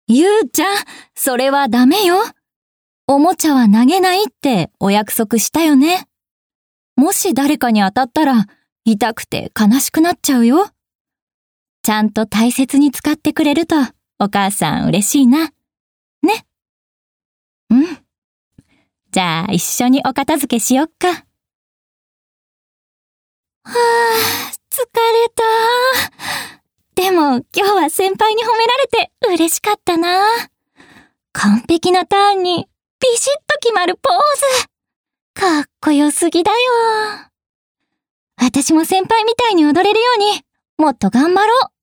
ゆうちゃん、それはダメよ。おもちゃは投げないってお約束したよね。もし誰かに当たったら痛くて悲しくなっちゃうよ。ちゃんと大切に使ってくれるとお母さん嬉しいな。ね。うん。じゃあ一緒にお片付けしよっか。はぁ、疲れた。でも今日は先輩に褒められて嬉しかったな。完璧なターンにビシッと決まるポーズ。かっこよすぎだよ。私も先輩みたいに踊れるようにもっと頑張ろう。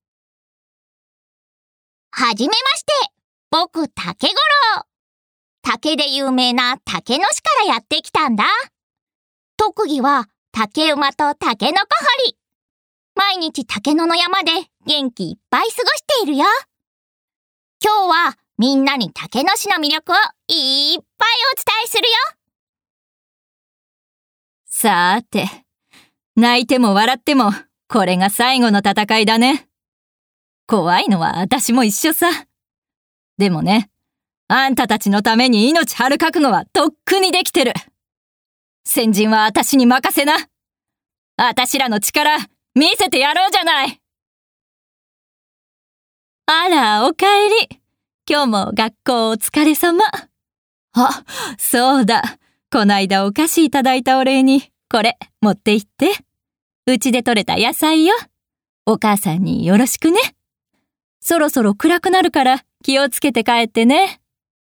はじめまして。僕、竹五郎。竹で有名な竹野市からやってきたんだ。特技は竹馬と竹の子掘り。毎日竹野の山で元気いっぱい過ごしているよ。今日はみんなに竹野市の魅力をいっぱいお伝えするよ。 さーて、泣いても笑ってもこれが最後の戦いだね。怖いのは私も一緒さ。でもね、あんたたちのために命張る覚悟はとっくにできてる。先陣は私に任せな。私らの力見せてやろうじゃない。あら、おかえり。今日も学校お疲れ様。あ、そうだ。こないだお菓子いただいたお礼にこれ持って行って。うちで採れた野菜よ。お母さんによろしくね。そろそろ暗くなるから気をつけて帰ってね。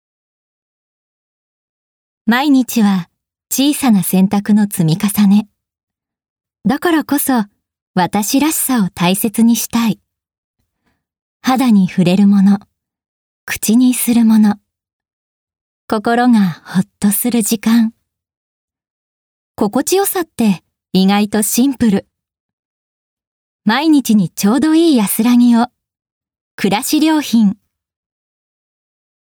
毎日は小さな選択の積み重ね。だからこそ私らしさを大切にしたい。肌に触れるもの、口にするもの、心がほっとする時間。心地よさって意外とシンプル。毎日にちょうどいい安らぎを。暮らし良品。